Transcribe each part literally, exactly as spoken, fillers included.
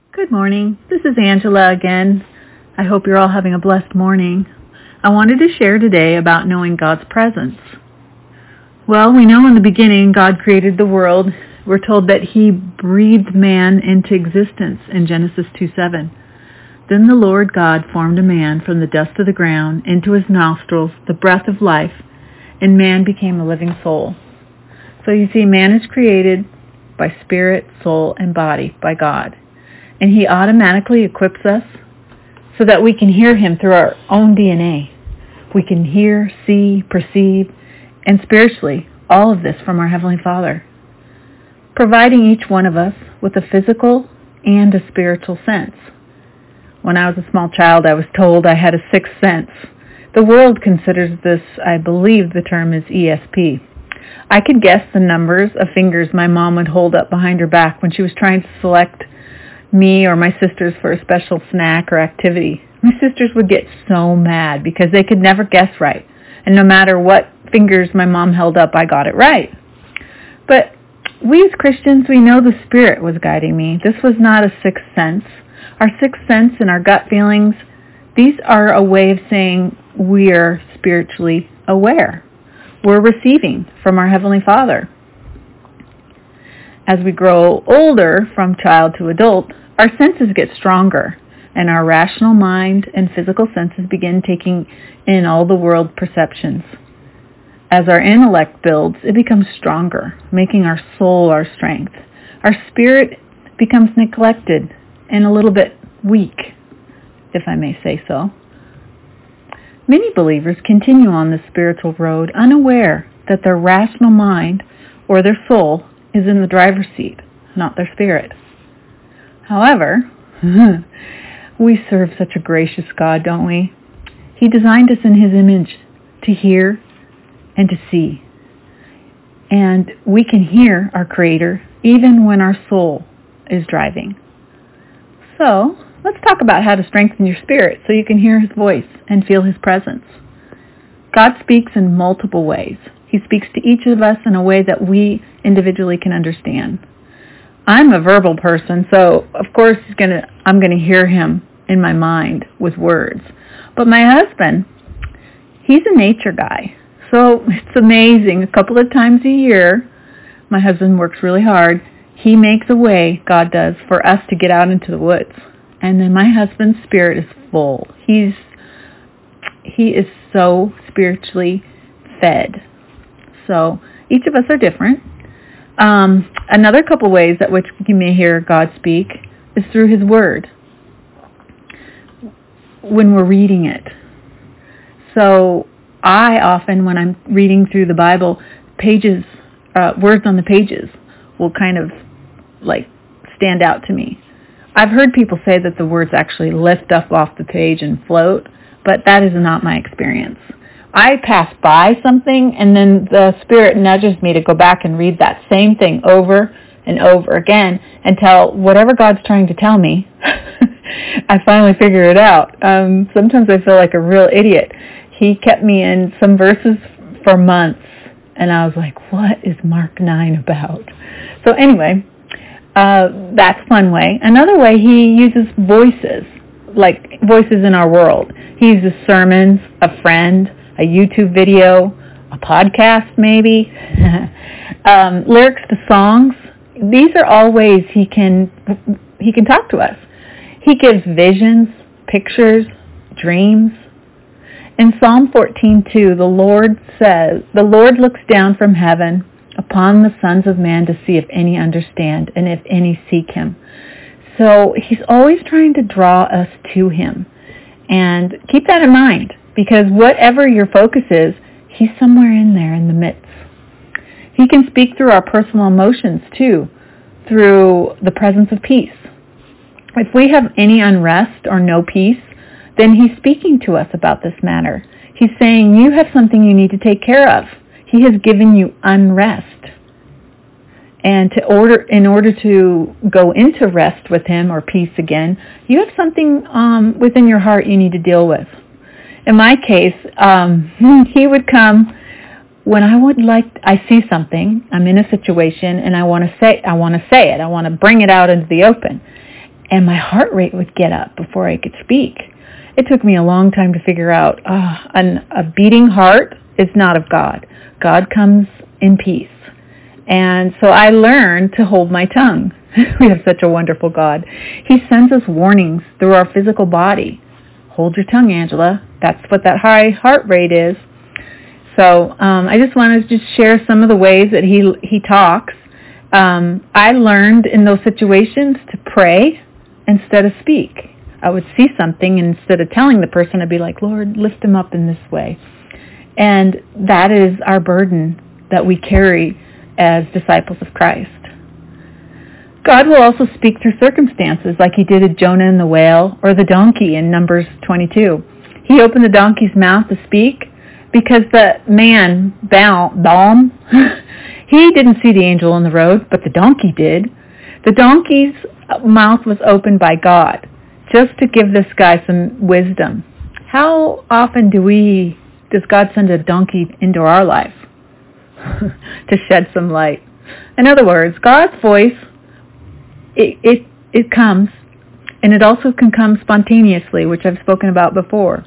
Good morning. This is Angela again. I hope you're all having a blessed morning. I wanted to share today about knowing God's presence. Well, we know in the beginning God created the world. We're told that He breathed man into existence in Genesis two seven. Then the Lord God formed a man from the dust of the ground, into his nostrils the breath of life, and man became a living soul. So you see, man is created by spirit, soul, and body by God. And He automatically equips us so that we can hear Him through our own D N A. We can hear, see, perceive, and spiritually, all of this from our Heavenly Father, providing each one of us with a physical and a spiritual sense. When I was a small child, I was told I had a sixth sense. The world considers this, I believe the term is E S P. I could guess the numbers of fingers my mom would hold up behind her back when she was trying to select me or my sisters for a special snack or activity. My sisters would get so mad because they could never guess right. And no matter what fingers my mom held up, I got it right. But we as Christians, we know the Spirit was guiding me. This was not a sixth sense. Our sixth sense and our gut feelings, these are a way of saying we're spiritually aware. We're receiving from our Heavenly Father. As we grow older, from child to adult, our senses get stronger, and our rational mind and physical senses begin taking in all the world perceptions. As our intellect builds, it becomes stronger, making our soul our strength. Our spirit becomes neglected and a little bit weak, if I may say so. Many believers continue on this spiritual road unaware that their rational mind or their soul is in the driver's seat, not their spirit. However, we serve such a gracious God, don't we? He designed us in His image to hear and to see. And we can hear our Creator even when our soul is driving. So, let's talk about how to strengthen your spirit so you can hear His voice and feel His presence. God speaks in multiple ways. He speaks to each of us in a way that we individually can understand. I'm a verbal person, so of course he's gonna, I'm going to hear Him in my mind with words. But my husband, he's a nature guy. So it's amazing. A couple of times a year, my husband works really hard. He makes a way, God does, for us to get out into the woods. And then my husband's spirit is full. He's he is so spiritually fed. So each of us are different. Um, another couple ways that which you may hear God speak is through His Word when we're reading it. So I often, when I'm reading through the Bible, pages, uh, words on the pages will kind of like stand out to me. I've heard people say that the words actually lift up off the page and float, but that is not my experience. I pass by something and then the Spirit nudges me to go back and read that same thing over and over again until whatever God's trying to tell me, I finally figure it out. Um, sometimes I feel like a real idiot. He kept me in some verses for months and I was like, what is Mark nine about? So anyway, uh, that's one way. Another way, He uses voices, like voices in our world. He uses sermons, a friend, a YouTube video, a podcast maybe, um, lyrics to songs. These are all ways he can he can talk to us. He gives visions, pictures, dreams. In Psalm fourteen two, the Lord says, "The Lord looks down from heaven upon the sons of man to see if any understand and if any seek Him." So He's always trying to draw us to Him. And keep that in mind. Because whatever your focus is, He's somewhere in there in the midst. He can speak through our personal emotions too, through the presence of peace. If we have any unrest or no peace, then He's speaking to us about this matter. He's saying, you have something you need to take care of. He has given you unrest. And to order, in order to go into rest with Him or peace again, you have something um, within your heart you need to deal with. In my case, um, He would come when I would like, I see something, I'm in a situation, and I want to say, I want to say it, I want to bring it out into the open. and my heart rate would get up before I could speak. It took me a long time to figure out uh, an, a beating heart is not of God. God comes in peace. And so I learned to hold my tongue. We have such a wonderful God. He sends us warnings through our physical body. Hold your tongue, Angela. That's what that high heart rate is. So um, I just wanted to just share some of the ways that he he talks. Um, I learned in those situations to pray instead of speak. I would see something, and instead of telling the person, I'd be like, Lord, lift him up in this way. And that is our burden that we carry as disciples of Christ. God will also speak through circumstances like he did with Jonah and the whale or the donkey in Numbers twenty-two. He opened the donkey's mouth to speak because the man, Balaam, he didn't see the angel on the road, but the donkey did. The donkey's mouth was opened by God just to give this guy some wisdom. How often do we, does God send a donkey into our life to shed some light? In other words, God's voice, it, it, it comes, and it also can come spontaneously, which I've spoken about before.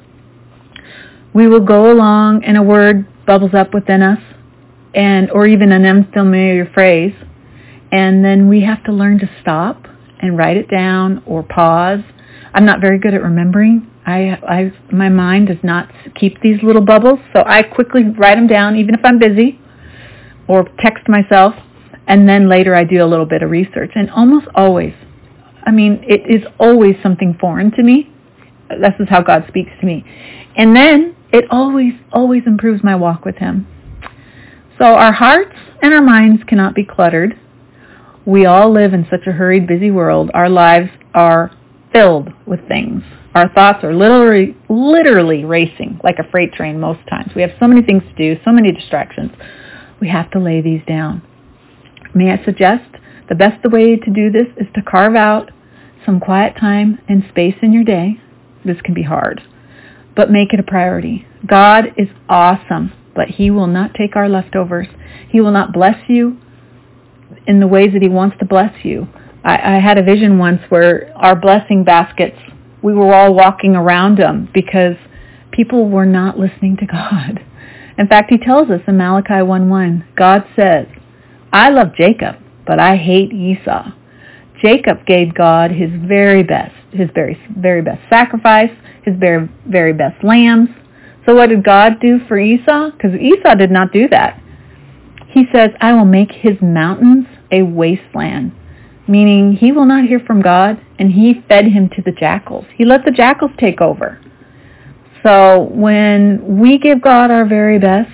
We will go along and a word bubbles up within us, and or even an unfamiliar phrase, and then we have to learn to stop and write it down or pause. I'm not very good at remembering. I, I, my mind does not keep these little bubbles, so I quickly write them down, even if I'm busy, or text myself, and then later I do a little bit of research. And almost always, I mean, it is always something foreign to me. This is how God speaks to me. And then it always, always improves my walk with him. So our hearts and our minds cannot be cluttered. We all live in such a hurried, busy world. Our lives are filled with things. Our thoughts are literally, literally racing like a freight train most times. We have so many things to do, so many distractions. We have to lay these down. May I suggest the best way to do this is to carve out some quiet time and space in your day. This can be hard, but make it a priority. God is awesome, but he will not take our leftovers. He will not bless you in the ways that he wants to bless you. I, I had a vision once where our blessing baskets, we were all walking around them because people were not listening to God. In fact, he tells us in Malachi one one, God says, I love Jacob, but I hate Esau. Jacob gave God his very best, his very, very best sacrifice, his very, very best lambs. So what did God do for Esau? Because Esau did not do that. He says, I will make his mountains a wasteland, meaning he will not hear from God, and he fed him to the jackals. He let the jackals take over. So when we give God our very best,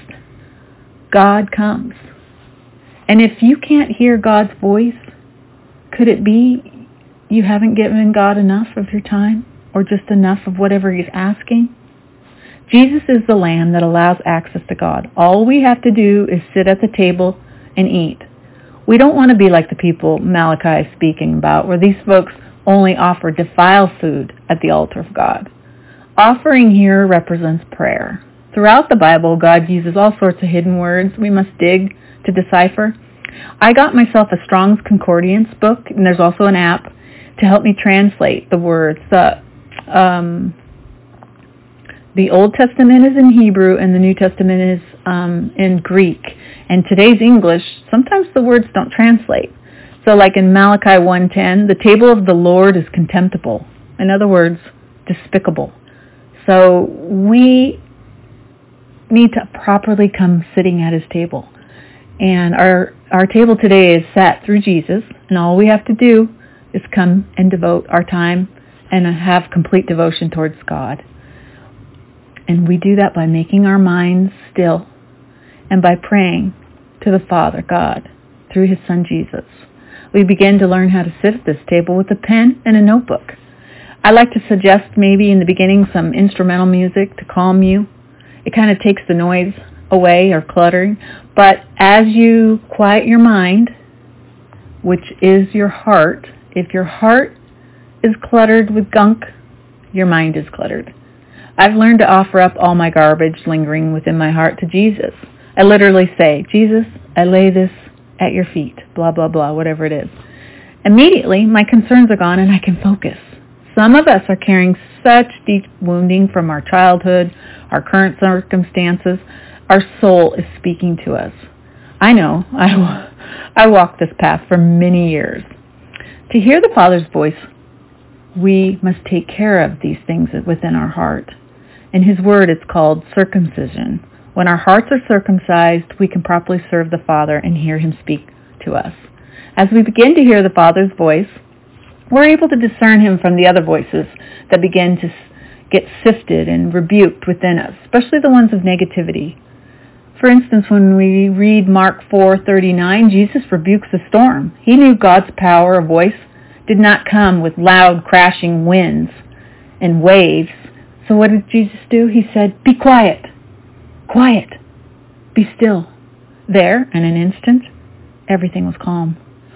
God comes. And if you can't hear God's voice, could it be you haven't given God enough of your time or just enough of whatever he's asking? Jesus is the Lamb that allows access to God. All we have to do is sit at the table and eat. We don't want to be like the people Malachi is speaking about, where these folks only offer defiled food at the altar of God. Offering here represents prayer. Throughout the Bible, God uses all sorts of hidden words we must dig to decipher. I got myself a Strong's Concordance book, and there's also an app to help me translate the words. The, um, the Old Testament is in Hebrew, and the New Testament is um, in Greek. And today's English, sometimes the words don't translate. So like in Malachi one ten, the table of the Lord is contemptible. In other words, despicable. So we need to properly come sitting at his table. And our our table today is set through Jesus, and all we have to do is come and devote our time and have complete devotion towards God. And we do that by making our minds still and by praying to the Father, God, through his Son, Jesus. We begin to learn how to sit at this table with a pen and a notebook. I like to suggest maybe in the beginning some instrumental music to calm you. It kind of takes the noise away or cluttering. But as you quiet your mind, which is your heart, if your heart is cluttered with gunk, your mind is cluttered. I've learned to offer up all my garbage lingering within my heart to Jesus. I literally say, Jesus, I lay this at your feet, blah, blah, blah, whatever it is. Immediately, my concerns are gone and I can focus. Some of us are carrying such deep wounding from our childhood, our current circumstances. Our soul is speaking to us. I know. I, I walked this path for many years. To hear the Father's voice, we must take care of these things within our heart. In His Word, it's called circumcision. When our hearts are circumcised, we can properly serve the Father and hear Him speak to us. As we begin to hear the Father's voice, we're able to discern Him from the other voices that begin to get sifted and rebuked within us, especially the ones of negativity. For instance, when we read Mark four thirty-nine, Jesus rebukes the storm. He knew God's power or voice did not come with loud crashing winds and waves. So what did Jesus do? He said, "Be quiet, quiet, be still." There, in an instant, everything was calm.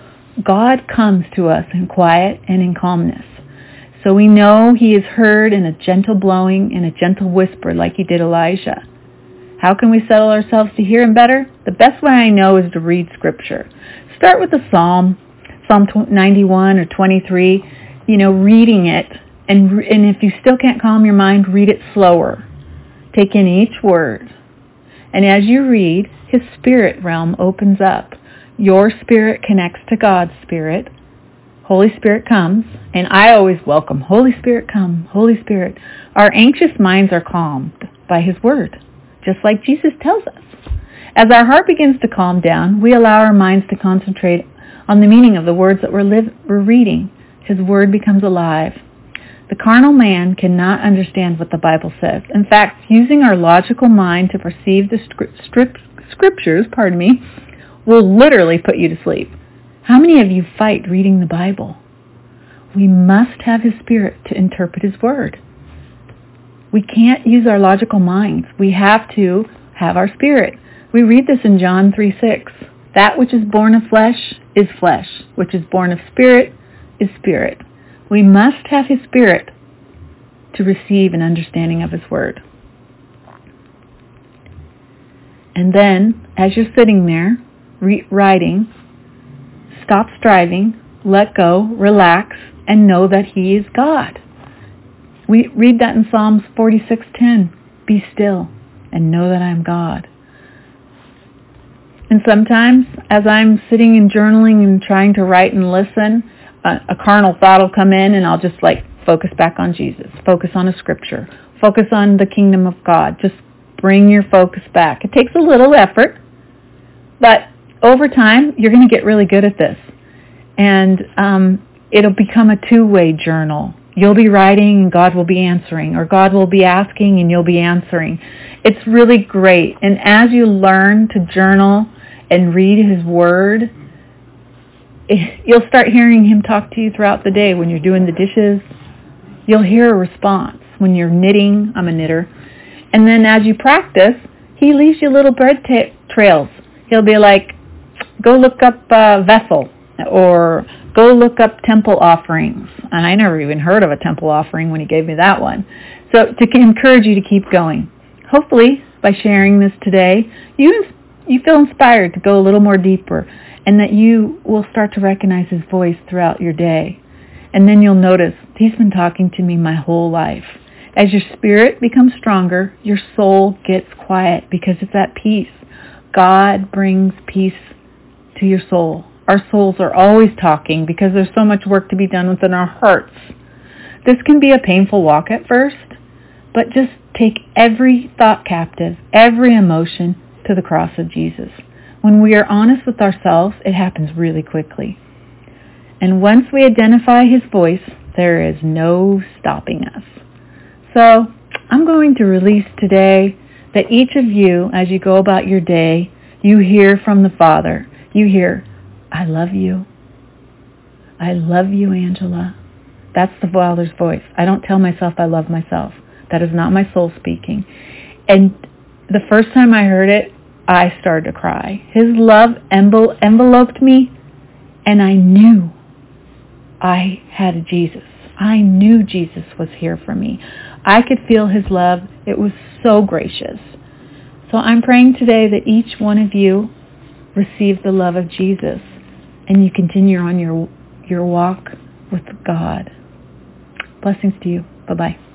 God comes to us in quiet and in calmness. So we know He is heard in a gentle blowing and a gentle whisper like He did Elijah. How can we settle ourselves to hear Him better? The best way I know is to read Scripture. Start with a Psalm, Psalm ninety-one or twenty-three, you know, reading it. And, and if you still can't calm your mind, read it slower. Take in each word. And as you read, His spirit realm opens up. Your spirit connects to God's spirit. Holy Spirit comes, and I always welcome, Holy Spirit come, Holy Spirit. Our anxious minds are calmed by His Word, just like Jesus tells us. As our heart begins to calm down, we allow our minds to concentrate on the meaning of the words that we're, live, we're reading. His Word becomes alive. The carnal man cannot understand what the Bible says. In fact, using our logical mind to perceive the script, scriptures, pardon me, will literally put you to sleep. How many of you fight reading the Bible? We must have His Spirit to interpret His Word. We can't use our logical minds. We have to have our spirit. We read this in John three six. That which is born of flesh is flesh. Which is born of spirit is spirit. We must have His Spirit to receive an understanding of His Word. And then, as you're sitting there, re- writing, stop striving, let go, relax, and know that He is God. We read that in Psalms forty-six ten. Be still and know that I am God. And sometimes, as I'm sitting and journaling and trying to write and listen, a, a carnal thought will come in, and I'll just like focus back on Jesus, focus on a scripture, focus on the kingdom of God. Just bring your focus back. It takes a little effort, but over time, you're going to get really good at this. And um, it'll become a two-way journal. You'll be writing and God will be answering, or God will be asking and you'll be answering. It's really great. And as you learn to journal and read His Word, you'll start hearing Him talk to you throughout the day. When you're doing the dishes, you'll hear a response. When you're knitting, I'm a knitter. And then as you practice, He leaves you little bread ta- trails. He'll be like, go look up uh, vessel, or go look up temple offerings. And I never even heard of a temple offering when He gave me that one. So to encourage you to keep going. Hopefully, by sharing this today, you you feel inspired to go a little more deeper, and that you will start to recognize His voice throughout your day. And then you'll notice, He's been talking to me my whole life. As your spirit becomes stronger, your soul gets quiet because it's at peace. God brings peace to your soul. Our souls are always talking because there's so much work to be done within our hearts. This can be a painful walk at first, but just take every thought captive, every emotion to the cross of Jesus. When we are honest with ourselves, it happens really quickly. And once we identify His voice, there is no stopping us. So I'm going to release today that each of you, as you go about your day, you hear from the Father. You hear, I love you. I love you, Angela. That's the Father's voice. I don't tell myself I love myself. That is not my soul speaking. And the first time I heard it, I started to cry. His love envel- enveloped me, and I knew I had a Jesus. I knew Jesus was here for me. I could feel His love. It was so gracious. So I'm praying today that each one of you receive the love of Jesus, and you continue on your your walk with God. Blessings to you. Bye-bye.